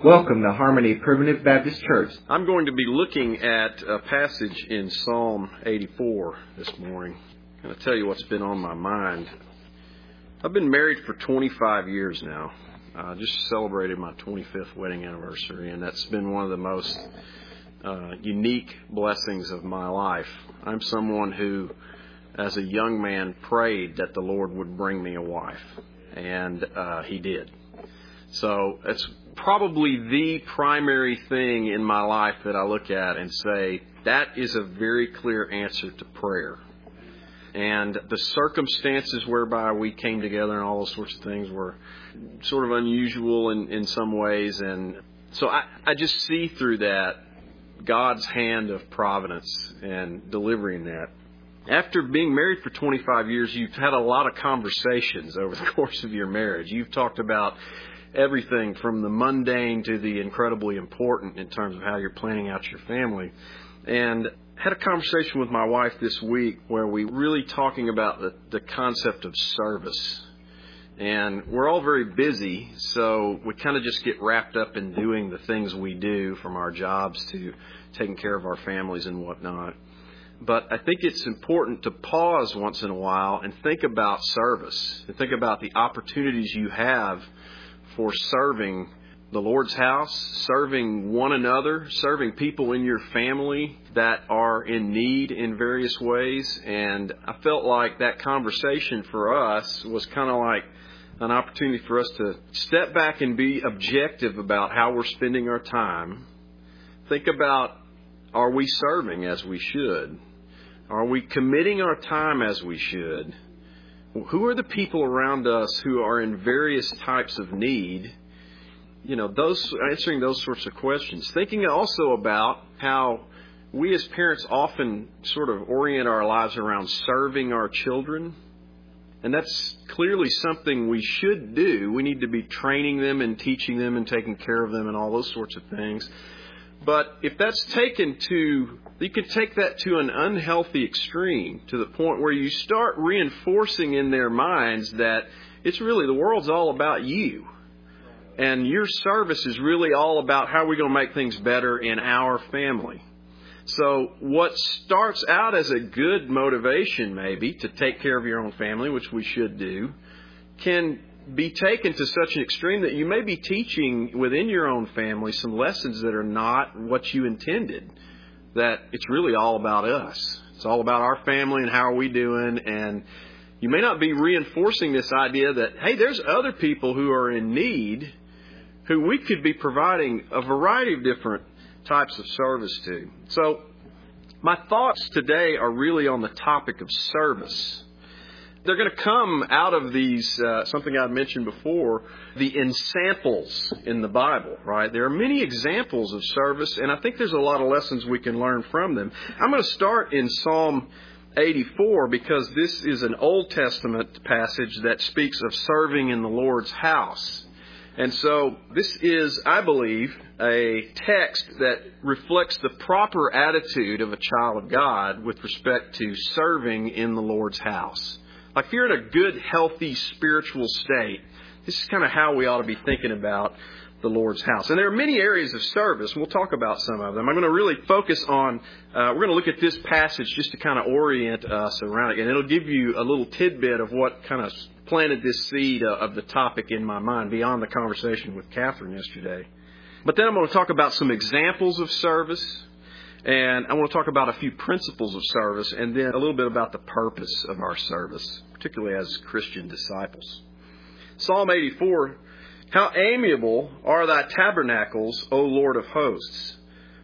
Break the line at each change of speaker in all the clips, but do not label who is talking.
Welcome to Harmony Primitive Baptist Church.
I'm going to be looking at a passage in Psalm 84 this morning. I'm going to tell you what's been on my mind. I've been married for 25 years now. I just celebrated my 25th wedding anniversary, and that's been one of the most unique blessings of my life. I'm someone who, as a young man, prayed that the Lord would bring me a wife, and He did. So it's probably the primary thing in my life that I look at and say, that is a very clear answer to prayer. And the circumstances whereby we came together and all those sorts of things were sort of unusual in some ways. And so I just see through that God's hand of providence and delivering that. After being married for 25 years, you've had a lot of conversations over the course of your marriage. You've talked about everything from the mundane to the incredibly important in terms of how you're planning out your family. And had a conversation with my wife this week where we really talking about the concept of service. And we're all very busy, so we kind of just get wrapped up in doing the things we do, from our jobs to taking care of our families and whatnot. But I think it's important to pause once in a while and think about service, and think about the opportunities you have for serving the Lord's house, serving one another, serving people in your family that are in need in various ways. And I felt like that conversation for us was kind of like an opportunity for us to step back and be objective about how we're spending our time. Think about, are we serving as we should? Are we committing our time as we should? Who are the people around us who are in various types of need? Answering those sorts of questions. Thinking also about how we as parents often sort of orient our lives around serving our children. And that's clearly something we should do. We need to be training them and teaching them and taking care of them and all those sorts of things. But if that's you can take that to an unhealthy extreme, to the point where you start reinforcing in their minds that it's really, the world's all about you. And your service is really all about how we're going to make things better in our family. So what starts out as a good motivation maybe to take care of your own family, which we should do, can be taken to such an extreme that you may be teaching within your own family some lessons that are not what you intended. That it's really all about us. It's all about our family and how are we doing. And you may not be reinforcing this idea that, hey, there's other people who are in need who we could be providing a variety of different types of service to. So my thoughts today are really on the topic of service. They're going to come out of these, something I've mentioned before, the ensamples in the Bible, right? There are many examples of service, and I think there's a lot of lessons we can learn from them. I'm going to start in Psalm 84 because this is an Old Testament passage that speaks of serving in the Lord's house. And so this is, I believe, a text that reflects the proper attitude of a child of God with respect to serving in the Lord's house. Like if you're in a good, healthy, spiritual state, this is kind of how we ought to be thinking about the Lord's house. And there are many areas of service. We'll talk about some of them. I'm going to really focus on, we're going to look at this passage just to kind of orient us around it. And it'll give you a little tidbit of what kind of planted this seed of the topic in my mind beyond the conversation with Catherine yesterday. But then I'm going to talk about some examples of service. And I want to talk about a few principles of service, and then a little bit about the purpose of our service, particularly as Christian disciples. Psalm 84, how amiable are thy tabernacles, O Lord of hosts!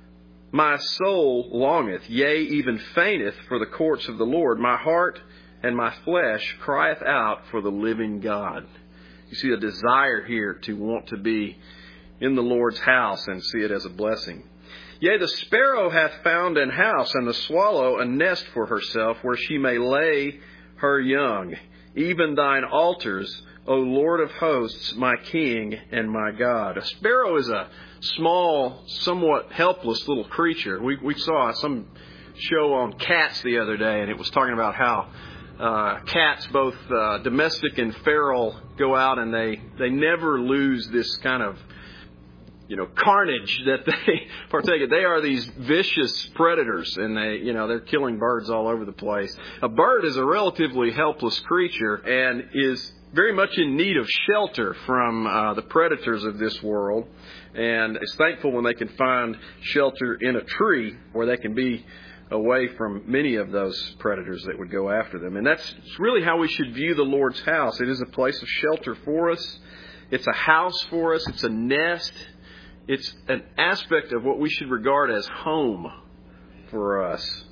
My soul longeth, yea, even fainteth for the courts of the Lord. My heart and my flesh crieth out for the living God. You see a desire here to want to be in the Lord's house and see it as a blessing. Yea, the sparrow hath found an house, and the swallow a nest for herself, where she may lay her young. Even thine altars, O Lord of hosts, my King and my God. A sparrow is a small, somewhat helpless little creature. We saw some show on cats the other day, and it was talking about how cats, both domestic and feral, go out and they never lose this kind of carnage that they partake in. They are these vicious predators, and they're killing birds all over the place. A bird is a relatively helpless creature and is very much in need of shelter from the predators of this world, and is thankful when they can find shelter in a tree where they can be away from many of those predators that would go after them. And that's really how we should view the Lord's house. It is a place of shelter for us. It's a house for us. It's a nest. It's an aspect of what we should regard as home for us.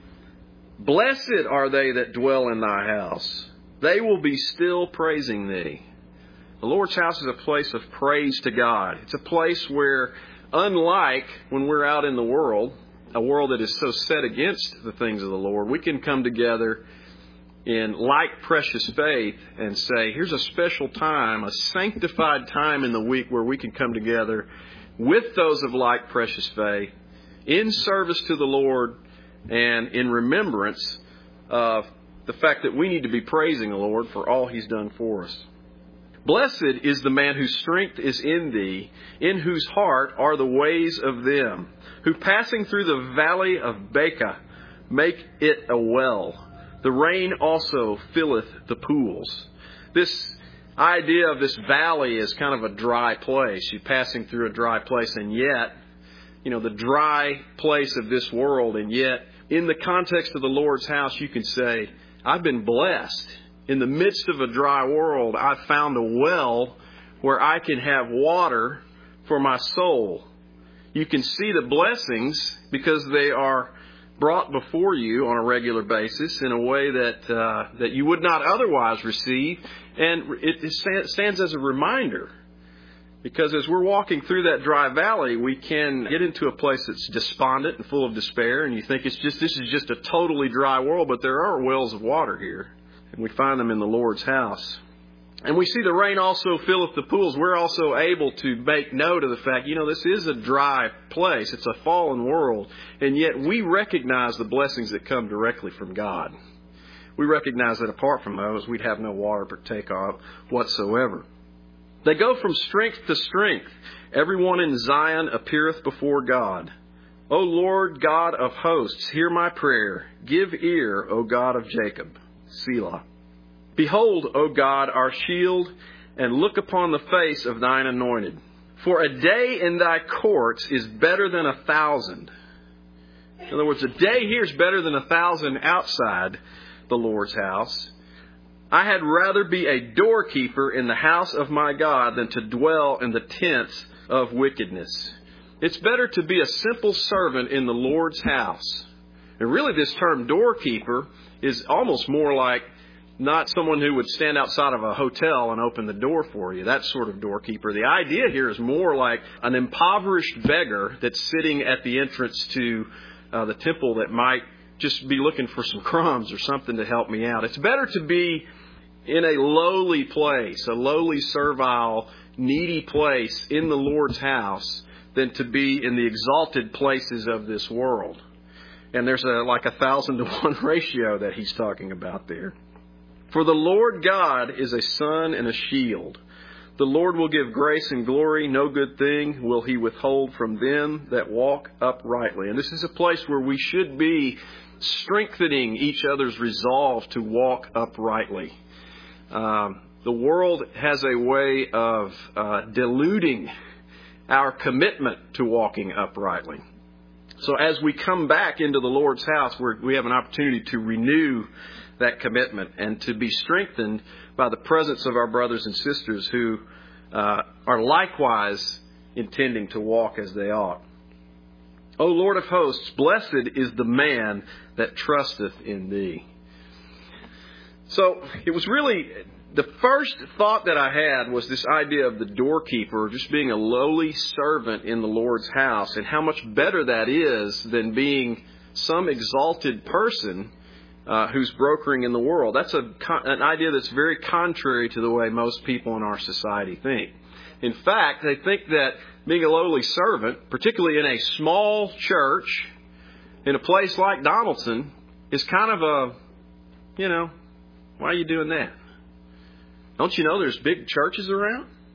Blessed are they that dwell in thy house. They will be still praising thee. The Lord's house is a place of praise to God. It's a place where, unlike when we're out in the world, a world that is so set against the things of the Lord, we can come together in like precious faith and say, here's a special time, a sanctified time in the week where we can come together with those of like precious faith, in service to the Lord, and in remembrance of the fact that we need to be praising the Lord for all He's done for us. Blessed is the man whose strength is in thee, in whose heart are the ways of them, who passing through the valley of Baca make it a well. The rain also filleth the pools. This idea of this valley is kind of a dry place. You're passing through a dry place, and yet, the dry place of this world, and yet, in the context of the Lord's house, you can say, I've been blessed. In the midst of a dry world, I've found a well where I can have water for my soul. You can see the blessings because they are brought before you on a regular basis in a way that you would not otherwise receive. And it stands as a reminder. Because as we're walking through that dry valley, we can get into a place that's despondent and full of despair. And you think this is just a totally dry world, but there are wells of water here. And we find them in the Lord's house. And we see the rain also filleth the pools. We're also able to make note of the fact, this is a dry place. It's a fallen world. And yet we recognize the blessings that come directly from God. We recognize that apart from those, we'd have no water to partake of whatsoever. They go from strength to strength. Everyone in Zion appeareth before God. O Lord God of hosts, hear my prayer. Give ear, O God of Jacob. Selah. Behold, O God, our shield, and look upon the face of thine anointed. For a day in thy courts is better than 1,000. In other words, a day here is better than 1,000 outside the Lord's house. I had rather be a doorkeeper in the house of my God than to dwell in the tents of wickedness. It's better to be a simple servant in the Lord's house. And really this term doorkeeper is almost more like not someone who would stand outside of a hotel and open the door for you, that sort of doorkeeper. The idea here is more like an impoverished beggar that's sitting at the entrance to the temple that might just be looking for some crumbs or something to help me out. It's better to be in a lowly place, a lowly, servile, needy place in the Lord's house than to be in the exalted places of this world. And there's like 1,000 to 1 ratio that he's talking about there. For the Lord God is a sun and a shield. The Lord will give grace and glory. No good thing will he withhold from them that walk uprightly. And this is a place where we should be strengthening each other's resolve to walk uprightly. The world has a way of diluting our commitment to walking uprightly. So as we come back into the Lord's house, we have an opportunity to renew that commitment and to be strengthened by the presence of our brothers and sisters who are likewise intending to walk as they ought. O Lord of hosts, blessed is the man that trusteth in thee. So it was really, the first thought that I had was this idea of the doorkeeper just being a lowly servant in the Lord's house, and how much better that is than being some exalted person who's brokering in the world. That's an idea that's very contrary to the way most people in our society think. In fact, they think that being a lowly servant, particularly in a small church, in a place like Donaldson, is kind of why are you doing that? Don't you know there's big churches around?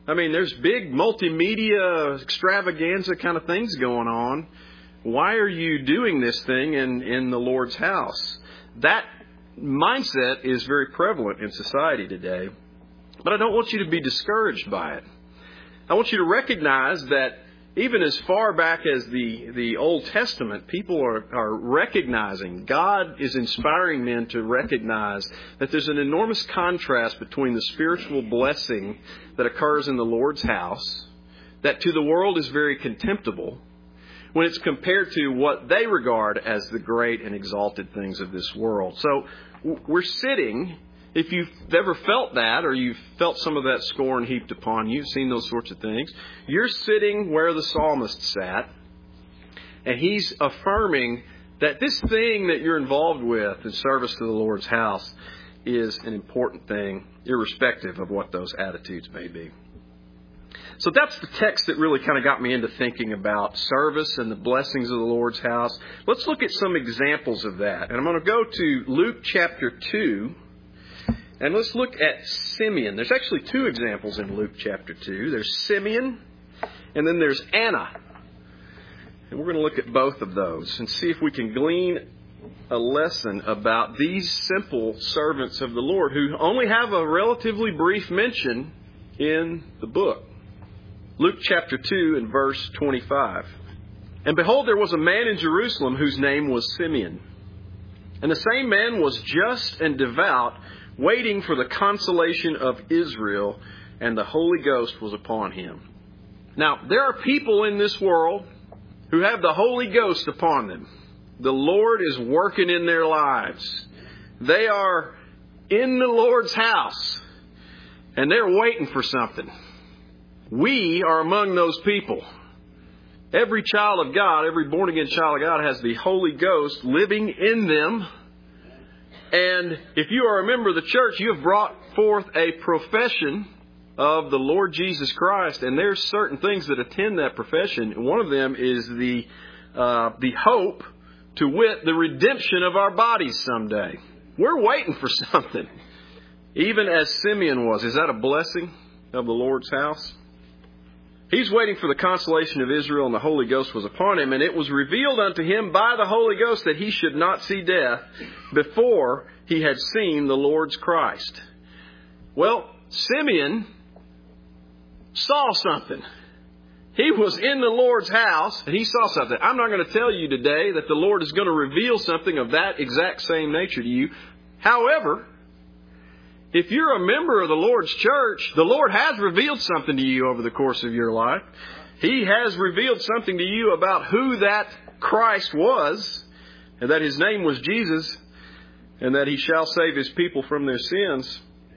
I mean, there's big multimedia extravaganza kind of things going on. Why are you doing this thing in the Lord's house? That mindset is very prevalent in society today. But I don't want you to be discouraged by it. I want you to recognize that even as far back as the Old Testament, people are recognizing, God is inspiring men to recognize that there's an enormous contrast between the spiritual blessing that occurs in the Lord's house, that to the world is very contemptible, when it's compared to what they regard as the great and exalted things of this world. So we're sitting, if you've ever felt that, or you've felt some of that scorn heaped upon you, seen those sorts of things, you're sitting where the psalmist sat, and he's affirming that this thing that you're involved with in service to the Lord's house is an important thing, irrespective of what those attitudes may be. So that's the text that really kind of got me into thinking about service and the blessings of the Lord's house. Let's look at some examples of that. And I'm going to go to Luke chapter 2. And let's look at Simeon. There's actually two examples in Luke chapter 2. There's Simeon, and then there's Anna. And we're going to look at both of those and see if we can glean a lesson about these simple servants of the Lord who only have a relatively brief mention in the book. Luke chapter 2 and verse 25. And behold, there was a man in Jerusalem whose name was Simeon. And the same man was just and devout, waiting for the consolation of Israel, and the Holy Ghost was upon him. Now, there are people in this world who have the Holy Ghost upon them. The Lord is working in their lives. They are in the Lord's house, and they're waiting for something. We are among those people. Every child of God, every born-again child of God has the Holy Ghost living in them. And if you are a member of the church, you have brought forth a profession of the Lord Jesus Christ. And there's certain things that attend that profession. And one of them is the hope, to wit, the redemption of our bodies someday. We're waiting for something. Even as Simeon was. Is that a blessing of the Lord's house? He's waiting for the consolation of Israel, and the Holy Ghost was upon him. And it was revealed unto him by the Holy Ghost that he should not see death before he had seen the Lord's Christ. Well, Simeon saw something. He was in the Lord's house, and he saw something. I'm not going to tell you today that the Lord is going to reveal something of that exact same nature to you. However, if you're a member of the Lord's church, the Lord has revealed something to you over the course of your life. He has revealed something to you about who that Christ was, and that His name was Jesus, and that He shall save His people from their sins.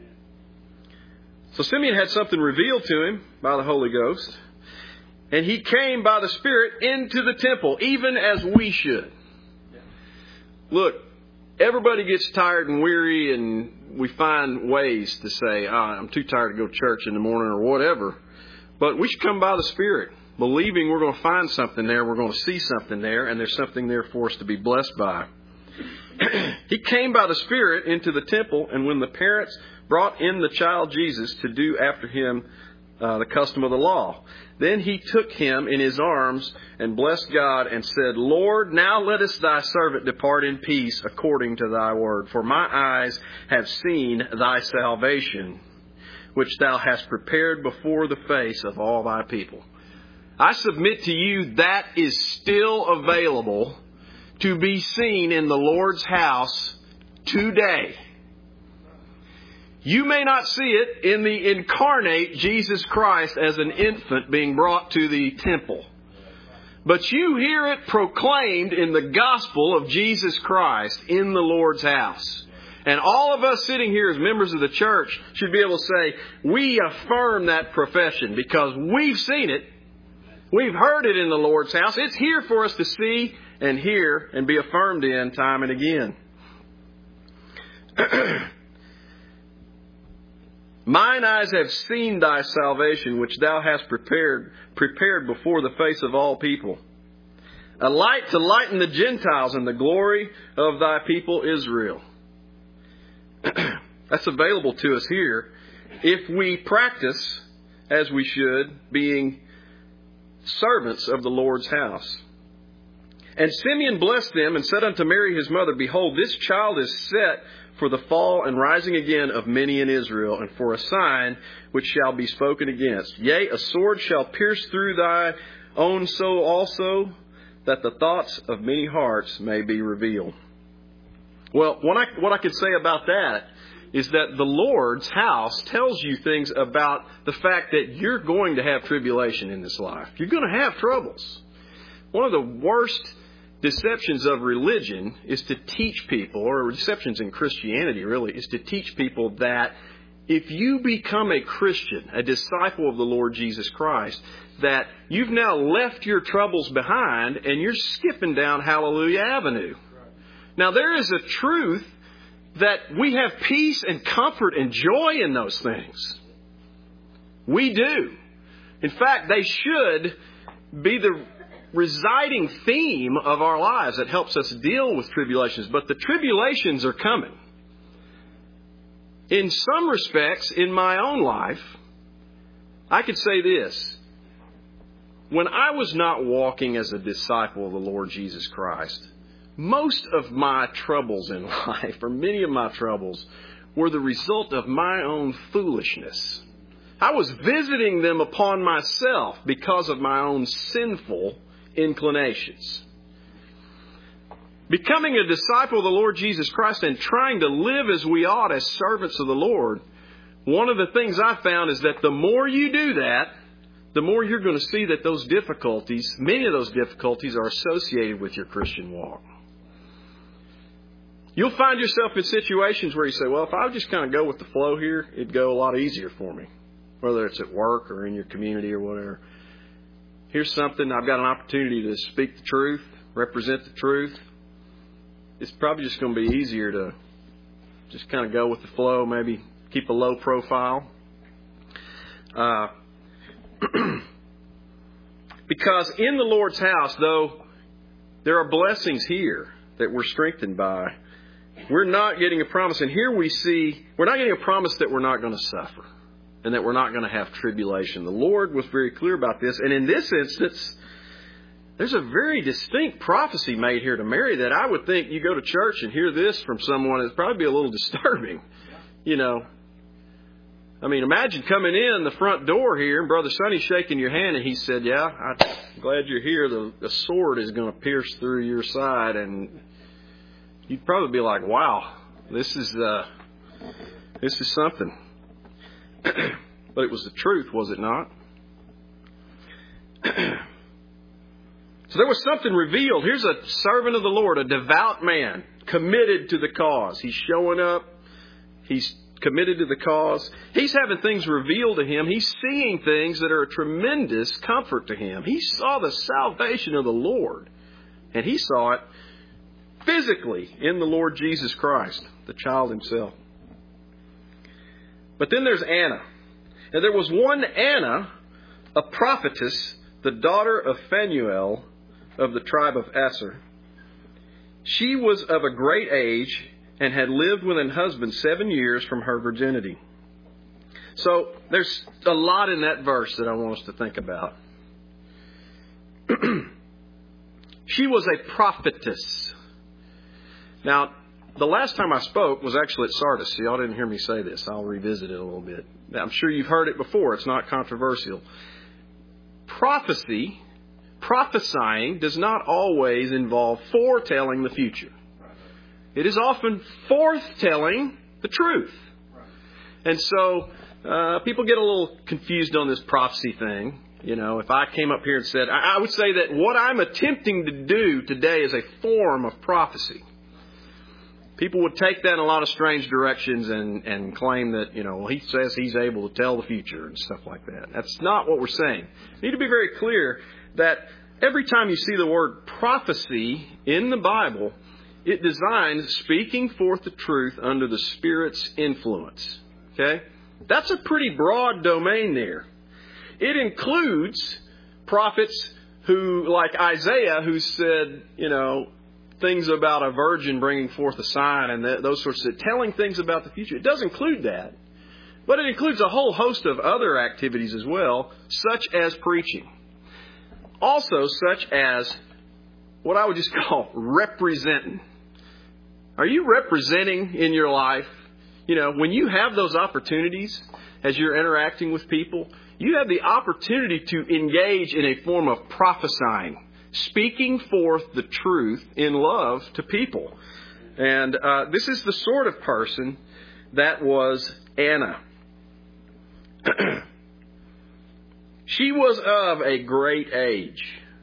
So Simeon had something revealed to him by the Holy Ghost, and he came by the Spirit into the temple, even as we should. Look, everybody gets tired and weary, and we find ways to say, I'm too tired to go to church in the morning or whatever. But we should come by the Spirit, believing we're going to find something there, we're going to see something there, and there's something there for us to be blessed by. He came by the Spirit into the temple, and when the parents brought in the child Jesus to do after him the custom of the law, then he took him in his arms and blessed God and said, Lord, now lettest thy servant depart in peace according to thy word. For my eyes have seen thy salvation, which thou hast prepared before the face of all thy people. I submit to you that is still available to be seen in the Lord's house today. You may not see it in the incarnate Jesus Christ as an infant being brought to the temple. But you hear it proclaimed in the gospel of Jesus Christ in the Lord's house. And all of us sitting here as members of the church should be able to say, we affirm that profession because we've seen it. We've heard it in the Lord's house. It's here for us to see and hear and be affirmed in time and again. Mine eyes have seen thy salvation, which thou hast prepared before the face of all people. A light to lighten the Gentiles and the glory of thy people Israel. That's available to us here if we practice as we should, being servants of the Lord's house. And Simeon blessed them and said unto Mary his mother, Behold, this child is set for the fall and rising again of many in Israel, and for a sign which shall be spoken against. Yea, a sword shall pierce through thy own soul also, that the thoughts of many hearts may be revealed. Well, what I could say about that is that the Lord's house tells you things about the fact that you're going to have tribulation in this life. You're going to have troubles. One of the worst deceptions of religion is to teach people, or deceptions in Christianity really, is to teach people that if you become a Christian, a disciple of the Lord Jesus Christ, that you've now left your troubles behind and you're skipping down Hallelujah Avenue. Now there is a truth that we have peace and comfort and joy in those things. We do. In fact, they should be the residing theme of our lives that helps us deal with tribulations. But the tribulations are coming. In some respects, in my own life, I could say this. When I was not walking as a disciple of the Lord Jesus Christ, most of my troubles in life, or many of my troubles, were the result of my own foolishness. I was visiting them upon myself because of my own sinful inclinations. Becoming a disciple of the Lord Jesus Christ and trying to live as we ought as servants of the Lord, one of the things I found is that the more you do that, the more you're going to see that those difficulties, many of those difficulties, are associated with your Christian walk. You'll find yourself in situations where you say, well, if I would just kind of go with the flow here, it'd go a lot easier for me, whether it's at work or in your community or whatever. Here's something, I've got an opportunity to speak the truth, represent the truth. It's probably just going to be easier to just kind of go with the flow, maybe keep a low profile. Because in the Lord's house, though, there are blessings here that we're strengthened by. We're not getting a promise. And here we see, we're not getting a promise that we're not going to suffer and that we're not going to have tribulation. The Lord was very clear about this. And in this instance, there's a very distinct prophecy made here to Mary that I would think you go to church and hear this from someone, it'd probably be a little disturbing. You know, I mean, imagine coming in the front door here and Brother Sonny shaking your hand and he said, yeah, I'm glad you're here. The sword is going to pierce through your side. And you'd probably be like, wow, this is something. But it was the truth, was it not? So there was something revealed. Here's a servant of the Lord, a devout man, committed to the cause. He's showing up. He's committed to the cause. He's having things revealed to him. He's seeing things that are a tremendous comfort to him. He saw the salvation of the Lord. And he saw it physically in the Lord Jesus Christ, the child himself. But then there's Anna. And there was one Anna, a prophetess, the daughter of Phanuel of the tribe of Aser. She was of a great age and had lived with an husband 7 years from her virginity. So there's a lot in that verse that I want us to think about. She was a prophetess. Now, the last time I spoke was actually at Sardis. So y'all didn't hear me say this. I'll revisit it a little bit. Now, I'm sure you've heard it before. It's not controversial. Prophesying does not always involve foretelling the future. It is often forthtelling the truth. And so people get a little confused on this prophecy thing. You know, if I came up here and said, I would say that what I'm attempting to do today is a form of prophecy. People would take that in a lot of strange directions and claim that, you know, well, he says he's able to tell the future and stuff like that. That's not what we're saying. We need to be very clear that every time you see the word prophecy in the Bible, it designs speaking forth the truth under the Spirit's influence. Okay? That's a pretty broad domain there. It includes prophets who, like Isaiah, who said, you know, things about a virgin bringing forth a sign and those sorts of telling things about the future. It does include that. But it includes a whole host of other activities as well, such as preaching. Also, such as what I would just call representing. Are you representing in your life? When you have those opportunities as you're interacting with people, you have the opportunity to engage in a form of prophesying, speaking forth the truth in love to people. And this is the sort of person that was Anna. She was of a great age.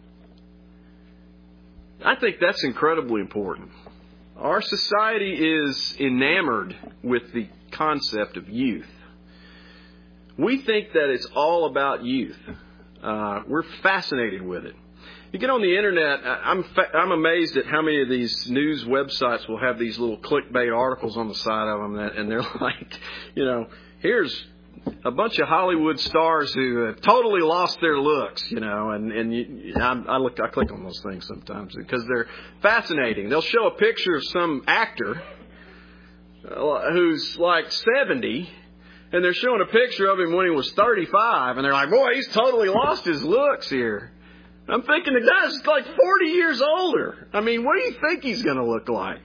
I think that's incredibly important. Our society is enamored with the concept of youth. We think that it's all about youth. We're fascinated with it. You get on the internet, I'm amazed at how many of these news websites will have these little clickbait articles on the side of them, and they're like, here's a bunch of Hollywood stars who have totally lost their looks, I click on those things sometimes because they're fascinating. They'll show a picture of some actor who's like 70, and they're showing a picture of him when he was 35, and they're like, boy, he's totally lost his looks here. I'm thinking the guy's like 40 years older. I mean, what do you think he's going to look like?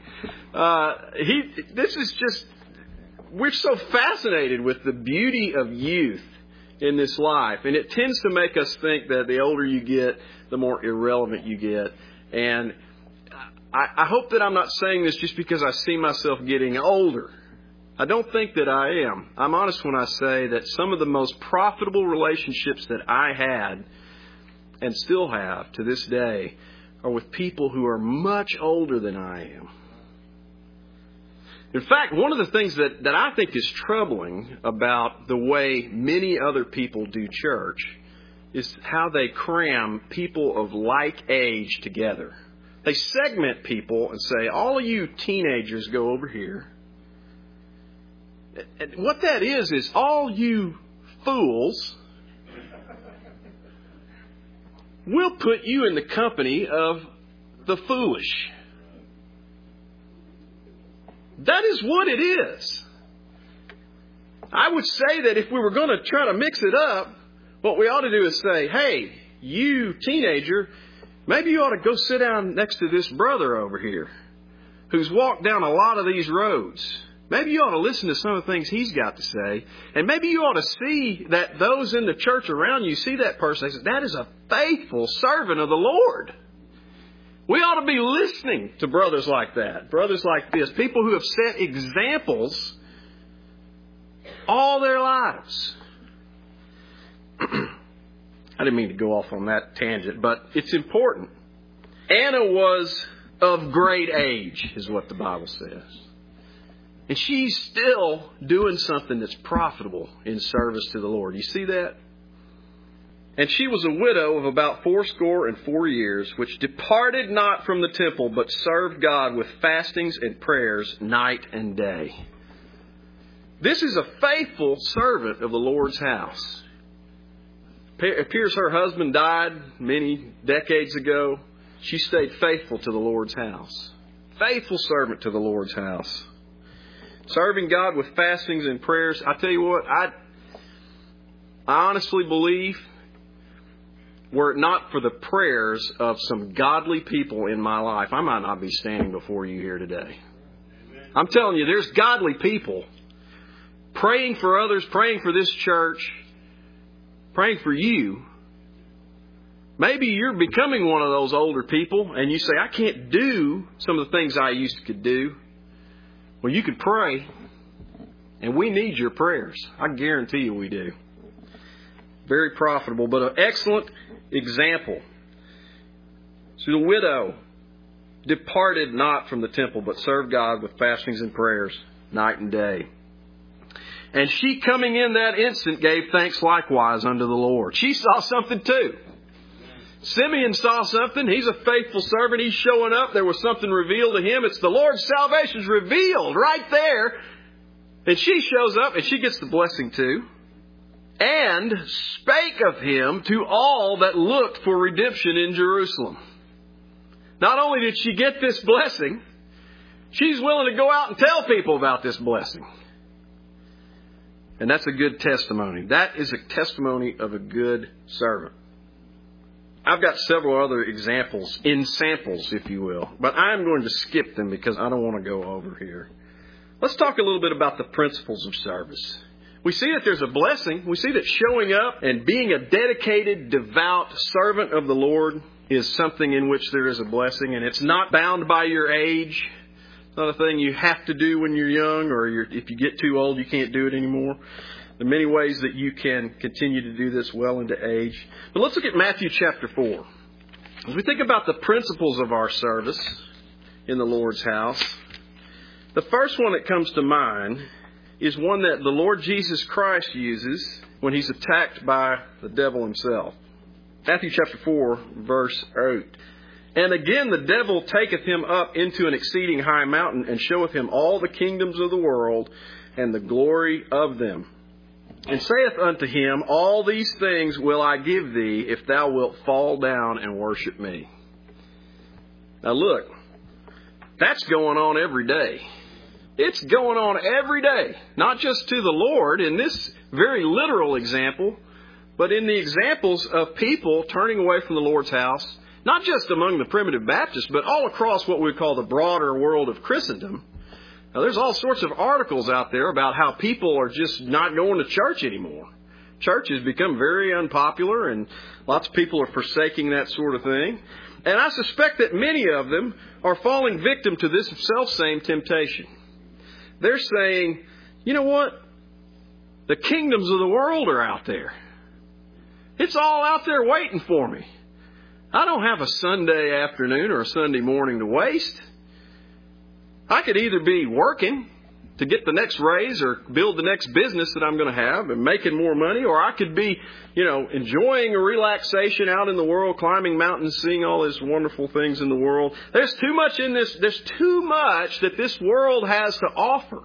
We're so fascinated with the beauty of youth in this life. And it tends to make us think that the older you get, the more irrelevant you get. And I hope that I'm not saying this just because I see myself getting older. I don't think that I am. I'm honest when I say that some of the most profitable relationships that I had and still have to this day are with people who are much older than I am. In fact, one of the things that I think is troubling about the way many other people do church is how they cram people of like age together. They segment people and say, all of you teenagers go over here. And what that is all you fools, we'll put you in the company of the foolish. That is what it is. I would say that if we were going to try to mix it up, what we ought to do is say, hey, you teenager, maybe you ought to go sit down next to this brother over here who's walked down a lot of these roads. Maybe you ought to listen to some of the things he's got to say. And maybe you ought to see that those in the church around you see that person. They say, that is a faithful servant of the Lord. We ought to be listening to brothers like that, brothers like this, people who have set examples all their lives. I didn't mean to go off on that tangent, but it's important. Anna was of great age, is what the Bible says. And she's still doing something that's profitable in service to the Lord. You see that? And she was a widow of about 84 years, which departed not from the temple, but served God with fastings and prayers night and day. This is a faithful servant of the Lord's house. It appears her husband died many decades ago. She stayed faithful to the Lord's house. Faithful servant to the Lord's house. Serving God with fastings and prayers. I tell you what, I honestly believe, were it not for the prayers of some godly people in my life, I might not be standing before you here today. I'm telling you, there's godly people praying for others, praying for this church, praying for you. Maybe you're becoming one of those older people and you say, I can't do some of the things I used to do. Well, you could pray, and we need your prayers. I guarantee you we do. Very profitable, but an excellent example. So the widow departed not from the temple, but served God with fastings and prayers night and day. And she, coming in that instant, gave thanks likewise unto the Lord. She saw something too. Simeon saw something. He's a faithful servant. He's showing up. There was something revealed to him. It's the Lord's salvation's revealed right there. And she shows up and she gets the blessing too. And spake of him to all that looked for redemption in Jerusalem. Not only did she get this blessing, she's willing to go out and tell people about this blessing. And that's a good testimony. That is a testimony of a good servant. I've got several other examples, in samples, if you will, but I'm going to skip them because I don't want to go over here. Let's talk a little bit about the principles of service. We see that there's a blessing. We see that showing up and being a dedicated, devout servant of the Lord is something in which there is a blessing, and it's not bound by your age. It's not a thing you have to do when you're young, or if you get too old, you can't do it anymore. There are many ways that you can continue to do this well into age. But let's look at Matthew chapter 4. As we think about the principles of our service in the Lord's house, the first one that comes to mind is one that the Lord Jesus Christ uses when He's attacked by the devil himself. Matthew chapter 4, verse 8. And again the devil taketh him up into an exceeding high mountain, and showeth him all the kingdoms of the world, and the glory of them. And saith unto him, All these things will I give thee, if thou wilt fall down and worship me. Now look, that's going on every day. It's going on every day, not just to the Lord in this very literal example, but in the examples of people turning away from the Lord's house, not just among the primitive Baptists, but all across what we call the broader world of Christendom. Now, there's all sorts of articles out there about how people are just not going to church anymore. Church has become very unpopular, and lots of people are forsaking that sort of thing. And I suspect that many of them are falling victim to this selfsame temptation. They're saying, you know what? The kingdoms of the world are out there. It's all out there waiting for me. I don't have a Sunday afternoon or a Sunday morning to waste. I could either be working to get the next raise or build the next business that I'm going to have and making more money, or I could be, enjoying a relaxation out in the world, climbing mountains, seeing all these wonderful things in the world. There's too much in this. There's too much that this world has to offer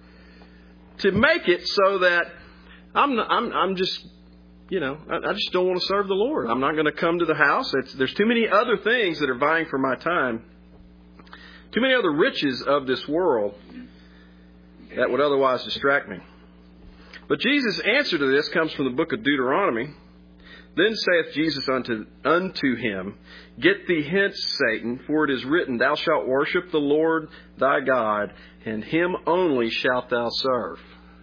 to make it so that I'm just, I just don't want to serve the Lord. I'm not going to come to the house. There's too many other things that are vying for my time. Too many other riches of this world that would otherwise distract me. But Jesus' answer to this comes from the book of Deuteronomy. Then saith Jesus unto him, Get thee hence, Satan, for it is written, Thou shalt worship the Lord thy God, and Him only shalt thou serve.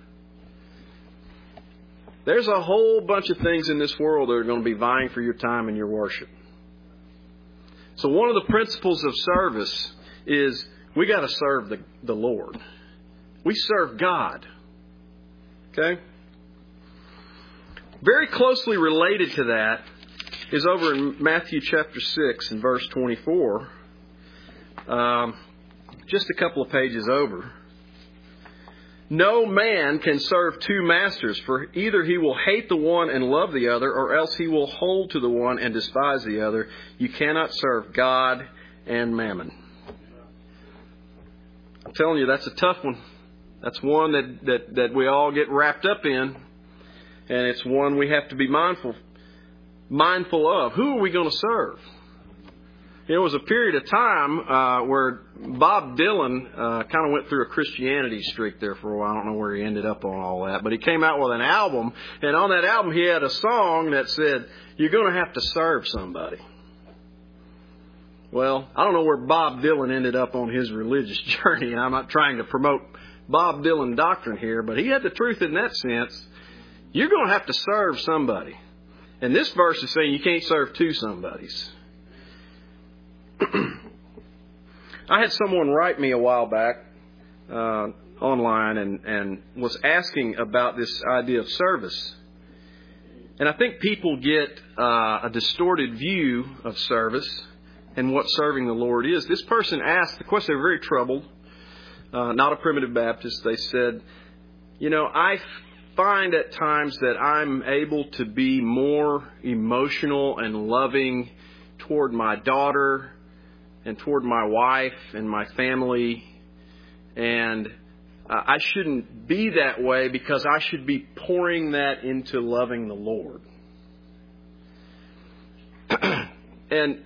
There's a whole bunch of things in this world that are going to be vying for your time and your worship. So one of the principles of service is we got to serve the Lord. We serve God. Okay? Very closely related to that is over in Matthew chapter 6 and verse 24. Just a couple of pages over. No man can serve two masters, for either he will hate the one and love the other, or else he will hold to the one and despise the other. You cannot serve God and mammon. I'm telling you, that's a tough one. That's one that we all get wrapped up in. And it's one we have to be mindful of. Who are we going to serve? There was a period of time where Bob Dylan kind of went through a Christianity streak there for a while. I don't know where he ended up on all that. But he came out with an album. And on that album he had a song that said, You're going to have to serve somebody. Well, I don't know where Bob Dylan ended up on his religious journey. I'm not trying to promote Bob Dylan doctrine here, but he had the truth in that sense. You're going to have to serve somebody. And this verse is saying you can't serve two somebodies. I had someone write me a while back online and was asking about this idea of service. And I think people get a distorted view of service and what serving the Lord is. This person asked the question. They were very troubled. Not a primitive Baptist. They said, I find at times that I'm able to be more emotional and loving toward my daughter and toward my wife and my family. And I shouldn't be that way because I should be pouring that into loving the Lord. And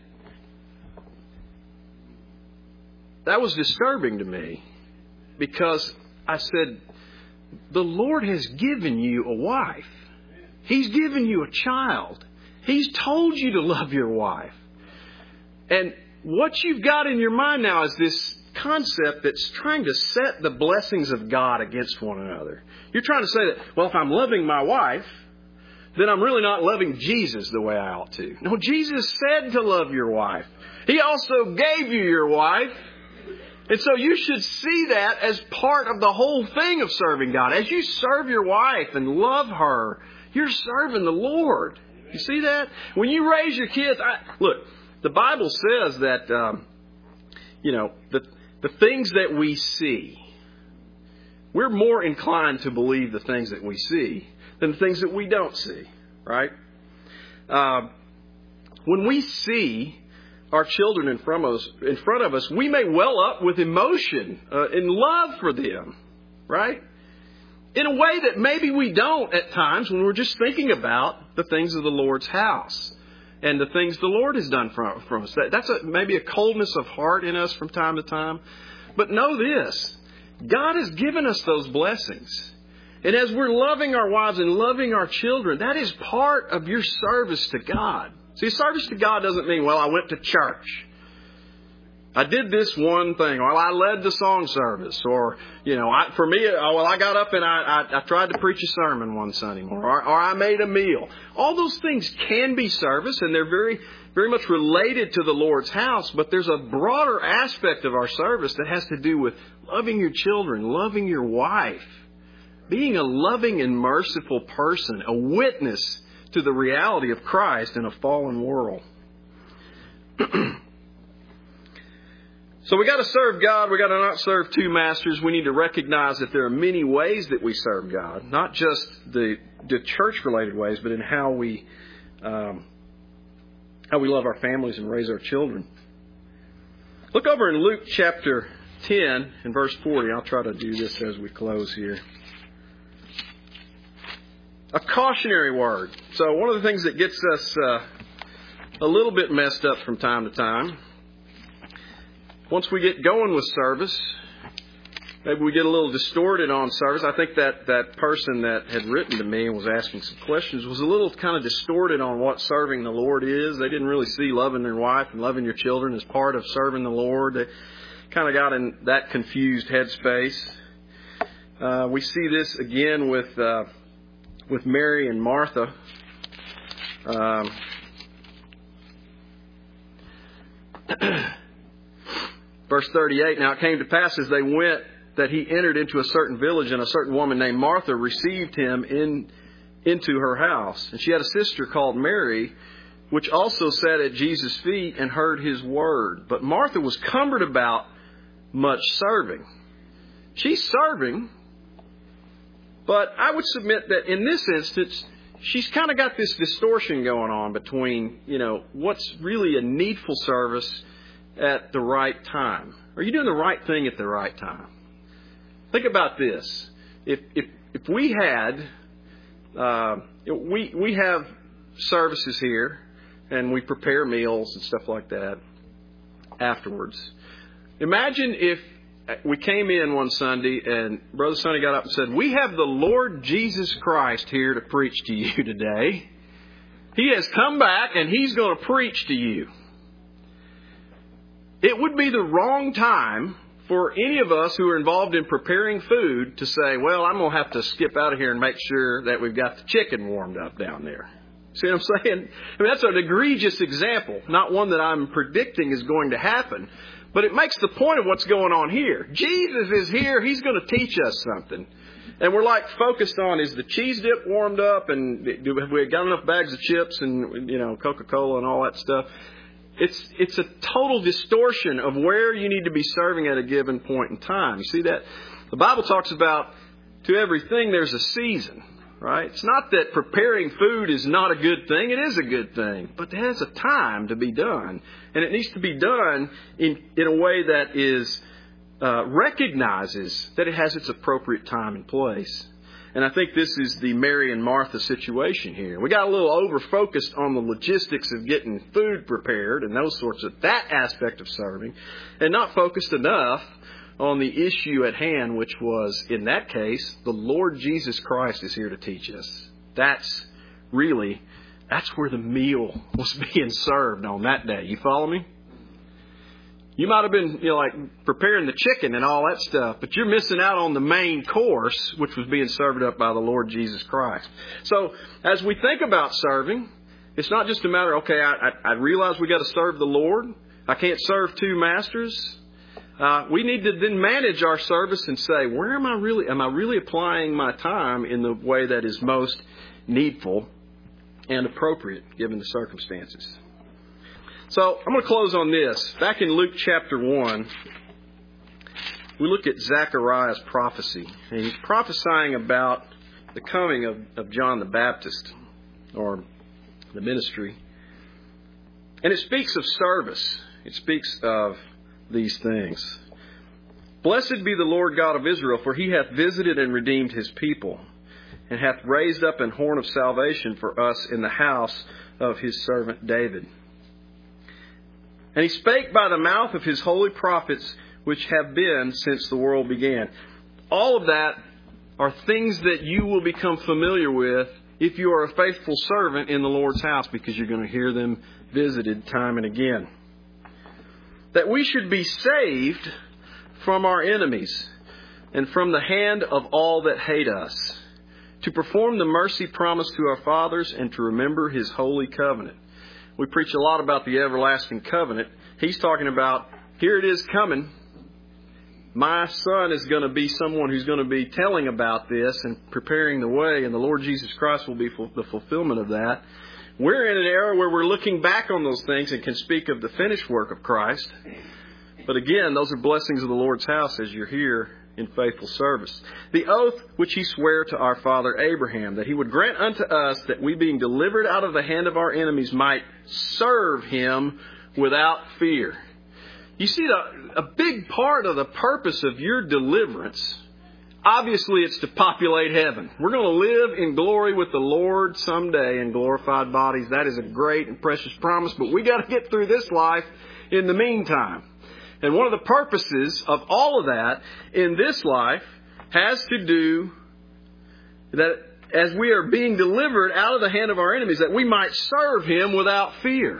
that was disturbing to me because I said, the Lord has given you a wife. He's given you a child. He's told you to love your wife. And what you've got in your mind now is this concept that's trying to set the blessings of God against one another. You're trying to say that, well, if I'm loving my wife, then I'm really not loving Jesus the way I ought to. No, Jesus said to love your wife. He also gave you your wife. And so you should see that as part of the whole thing of serving God. As you serve your wife and love her, you're serving the Lord. You see that? When you raise your kids, look, the Bible says that, the things that we see, we're more inclined to believe the things that we see than the things that we don't see, right? When we see our children in front of us, we may well up with emotion and love for them, right? In a way that maybe we don't at times when we're just thinking about the things of the Lord's house and the things the Lord has done for us. That's maybe a coldness of heart in us from time to time. But know this, God has given us those blessings. And as we're loving our wives and loving our children, that is part of your service to God. See, service to God doesn't mean, well, I went to church. I did this one thing. Or I led the song service. Or, I got up and I tried to preach a sermon one Sunday morning. Or I made a meal. All those things can be service, and they're very, very much related to the Lord's house. But there's a broader aspect of our service that has to do with loving your children, loving your wife, being a loving and merciful person, a witness to the reality of Christ in a fallen world. So we got to serve God. We got to not serve two masters. We need to recognize that there are many ways that we serve God, not just the church-related ways, but in how we love our families and raise our children. Look over in Luke chapter 10 and verse 40. I'll try to do this as we close here. A cautionary word. So one of the things that gets us a little bit messed up from time to time, once we get going with service, maybe we get a little distorted on service. I think that person that had written to me and was asking some questions was a little kind of distorted on what serving the Lord is. They didn't really see loving their wife and loving your children as part of serving the Lord. They kind of got in that confused headspace. We see this again with Mary and Martha. Verse 38, now it came to pass as they went that he entered into a certain village, and a certain woman named Martha received him into her house. And she had a sister called Mary, which also sat at Jesus' feet and heard his word. But Martha was cumbered about much serving. She's serving, but I would submit that in this instance, she's kind of got this distortion going on between, what's really a needful service at the right time. Are you doing the right thing at the right time? Think about this. If we had, we have services here, and we prepare meals and stuff like that afterwards. Imagine if we came in one Sunday and Brother Sonny got up and said, we have the Lord Jesus Christ here to preach to you today. He has come back and He's going to preach to you. It would be the wrong time for any of us who are involved in preparing food to say, well, I'm going to have to skip out of here and make sure that we've got the chicken warmed up down there. See what I'm saying? I mean, that's an egregious example, not one that I'm predicting is going to happen. But it makes the point of what's going on here. Jesus is here. He's going to teach us something. And we're like focused on, is the cheese dip warmed up? And have we got enough bags of chips and, Coca-Cola and all that stuff? It's a total distortion of where you need to be serving at a given point in time. You see that? The Bible talks about to everything there's a season, right? It's not that preparing food is not a good thing. It is a good thing. But there has a time to be done. And it needs to be done in a way that is recognizes that it has its appropriate time and place. And I think this is the Mary and Martha situation here. We got a little over-focused on the logistics of getting food prepared and those sorts of, that aspect of serving, and not focused enough on the issue at hand, which was, in that case, the Lord Jesus Christ is here to teach us. That's where the meal was being served on that day. You follow me? You might have been, preparing the chicken and all that stuff, but you're missing out on the main course, which was being served up by the Lord Jesus Christ. So, as we think about serving, it's not just a matter, okay, I realize we got to serve the Lord. I can't serve two masters. We need to then manage our service and say, where am I really applying my time in the way that is most needful and appropriate given the circumstances? So I'm going to close on this. Back in Luke chapter 1, we look at Zechariah's prophecy. And he's prophesying about the coming of John the Baptist, or the ministry. And it speaks of service. It speaks of these things. Blessed be the Lord God of Israel, for he hath visited and redeemed his people, and hath raised up an horn of salvation for us in the house of his servant David. And he spake by the mouth of his holy prophets, which have been since the world began. All of that are things that you will become familiar with if you are a faithful servant in the Lord's house, because you're going to hear them visited time and again. That we should be saved from our enemies and from the hand of all that hate us, to perform the mercy promised to our fathers and to remember his holy covenant. We preach a lot about the everlasting covenant. He's talking about, here it is coming. My son is going to be someone who's going to be telling about this and preparing the way, and the Lord Jesus Christ will be the fulfillment of that. We're in an era where we're looking back on those things and can speak of the finished work of Christ. But again, those are blessings of the Lord's house as you're here in faithful service. The oath which he sware to our father Abraham, that he would grant unto us that we, being delivered out of the hand of our enemies, might serve him without fear. You see, a big part of the purpose of your deliverance, obviously it's to populate heaven. We're going to live in glory with the Lord someday in glorified bodies. That is a great and precious promise, but we got to get through this life in the meantime. And one of the purposes of all of that in this life has to do that as we are being delivered out of the hand of our enemies, that we might serve him without fear.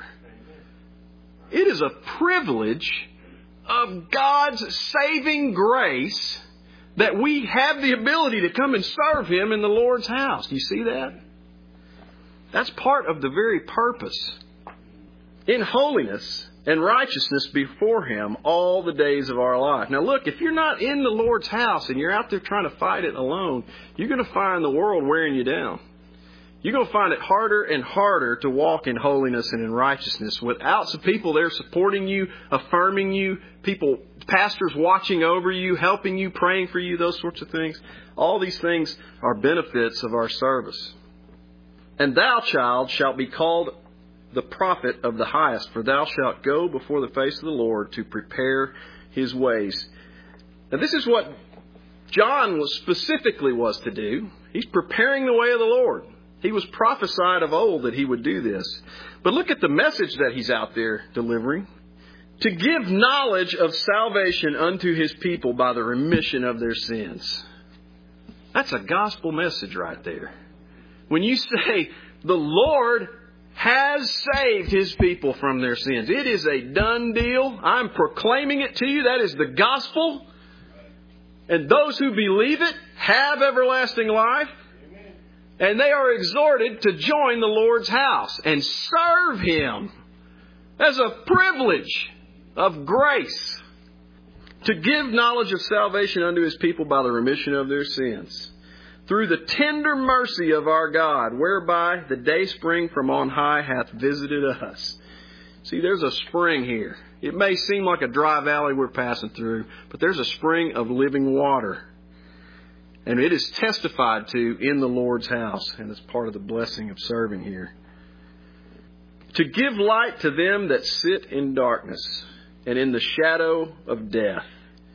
It is a privilege of God's saving grace that we have the ability to come and serve him in the Lord's house. Do you see that? That's part of the very purpose. In holiness and righteousness before him all the days of our life. Now look, if you're not in the Lord's house and you're out there trying to fight it alone, you're going to find the world wearing you down. You're going to find it harder and harder to walk in holiness and in righteousness without some people there supporting you, affirming you, pastors watching over you, helping you, praying for you, those sorts of things. All these things are benefits of our service. And thou, child, shalt be called the prophet of the highest, for thou shalt go before the face of the Lord to prepare his ways. Now this is what John specifically was to do. He's preparing the way of the Lord. He was prophesied of old that he would do this. But look at the message that he's out there delivering. To give knowledge of salvation unto his people by the remission of their sins. That's a gospel message right there. When you say the Lord has saved his people from their sins, it is a done deal. I'm proclaiming it to you. That is the gospel. And those who believe it have everlasting life. And they are exhorted to join the Lord's house and serve him as a privilege of grace. To give knowledge of salvation unto his people by the remission of their sins, through the tender mercy of our God, whereby the day spring from on high hath visited us. See, there's a spring here. It may seem like a dry valley we're passing through, but there's a spring of living water. And it is testified to in the Lord's house, and it's part of the blessing of serving here. To give light to them that sit in darkness and in the shadow of death.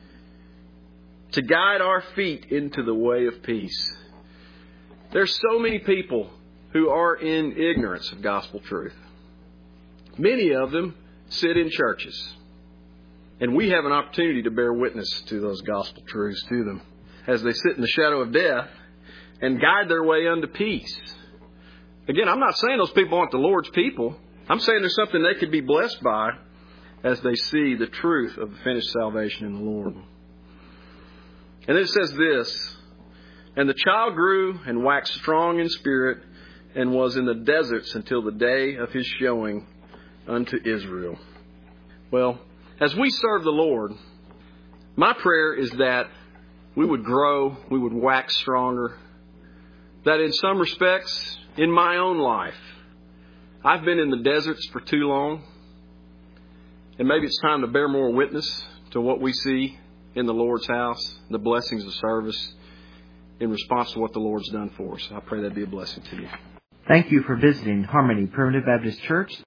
To guide our feet into the way of peace. There's so many people who are in ignorance of gospel truth. Many of them sit in churches. And we have an opportunity to bear witness to those gospel truths to them as they sit in the shadow of death and guide their way unto peace. Again, I'm not saying those people aren't the Lord's people. I'm saying there's something they could be blessed by as they see the truth of the finished salvation in the Lord. And then it says this, and the child grew and waxed strong in spirit and was in the deserts until the day of his showing unto Israel. Well, as we serve the Lord, my prayer is that we would grow, we would wax stronger, that in some respects, in my own life, I've been in the deserts for too long, and maybe it's time to bear more witness to what we see in the Lord's house, the blessings of service, in response to what the Lord's done for us. I pray that'd be a blessing to you.
Thank you for visiting Harmony Primitive Baptist Church.